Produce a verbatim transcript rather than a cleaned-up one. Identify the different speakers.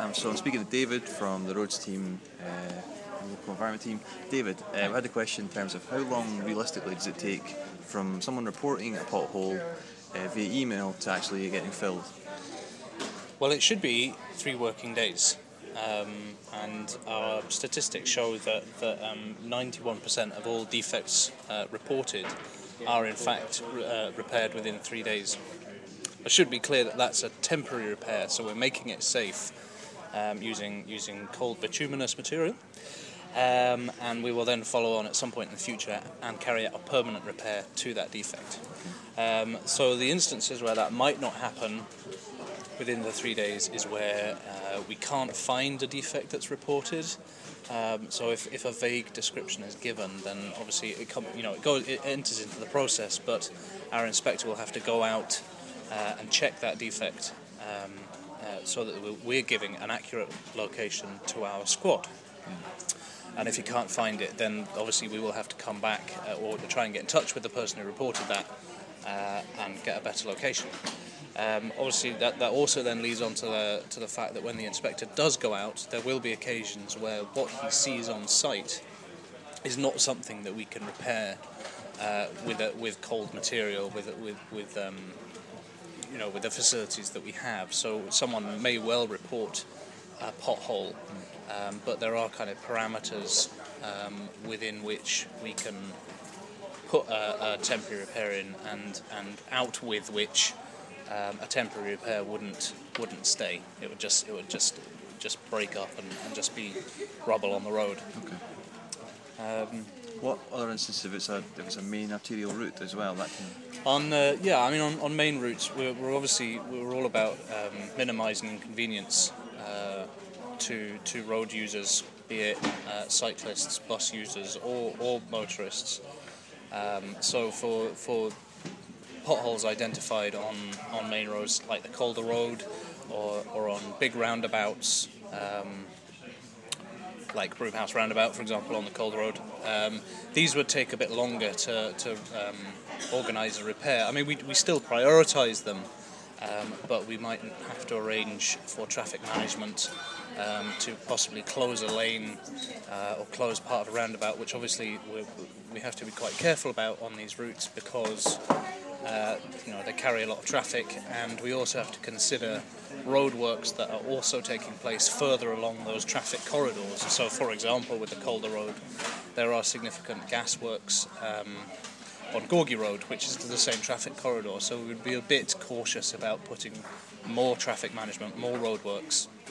Speaker 1: Um, so I'm speaking to David from the roads team, uh, local environment team. David, uh, we had a question in terms of how long realistically does it take from someone reporting a pothole uh, via email to actually getting filled?
Speaker 2: Well, it should be three working days, um, and our statistics show that, that um, ninety-one percent of all defects uh, reported are in fact uh, repaired within three days. It should be clear that that's a temporary repair, so we're making it safe um, using using cold bituminous material, um, and we will then follow on at some point in the future and carry out a permanent repair to that defect. Um, so the instances where that might not happen within the three days is where uh, we can't find a defect that's reported. Um, so if, if a vague description is given, then obviously it come, you know it goes it enters into the process, but our inspector will have to go out uh, and check that defect um, uh, so that we're giving an accurate location to our squad. And if you can't find it, then obviously we will have to come back uh, or try and get in touch with the person who reported that uh, and get a better location. Um, obviously, that, that also then leads on to the, to the fact that when the inspector does go out, there will be occasions where what he sees on site is not something that we can repair uh, with a, with cold material, with with with um, you know with the facilities that we have. So someone may well report a pothole, um, but there are kind of parameters um, within which we can put a, a temporary repair in, and and out with which Um, a temporary repair wouldn't wouldn't stay. It would just it would just just break up and, and just be rubble on the road.
Speaker 1: Okay.
Speaker 2: Um,
Speaker 1: What other instances if it's a if it's a main arterial route as well? That can...
Speaker 2: on uh, yeah, I mean on, on main routes we're, we're obviously we're all about um, minimising inconvenience uh, to to road users, be it uh, cyclists, bus users, or or motorists. Um, so for for potholes identified on, on main roads like the Calder Road or, or on big roundabouts um, like Broomhouse Roundabout, for example, on the Calder Road. Um, these would take a bit longer to, to um, organise a repair. I mean, we, we still prioritise them, um, but we might have to arrange for traffic management um, to possibly close a lane uh, or close part of a roundabout, which obviously we we have to be quite careful about on these routes because Uh, you know, they carry a lot of traffic, and we also have to consider roadworks that are also taking place further along those traffic corridors. So, for example, with the Calder Road, there are significant gasworks um, on Gorgie Road, which is the same traffic corridor. So we would be a bit cautious about putting more traffic management, more roadworks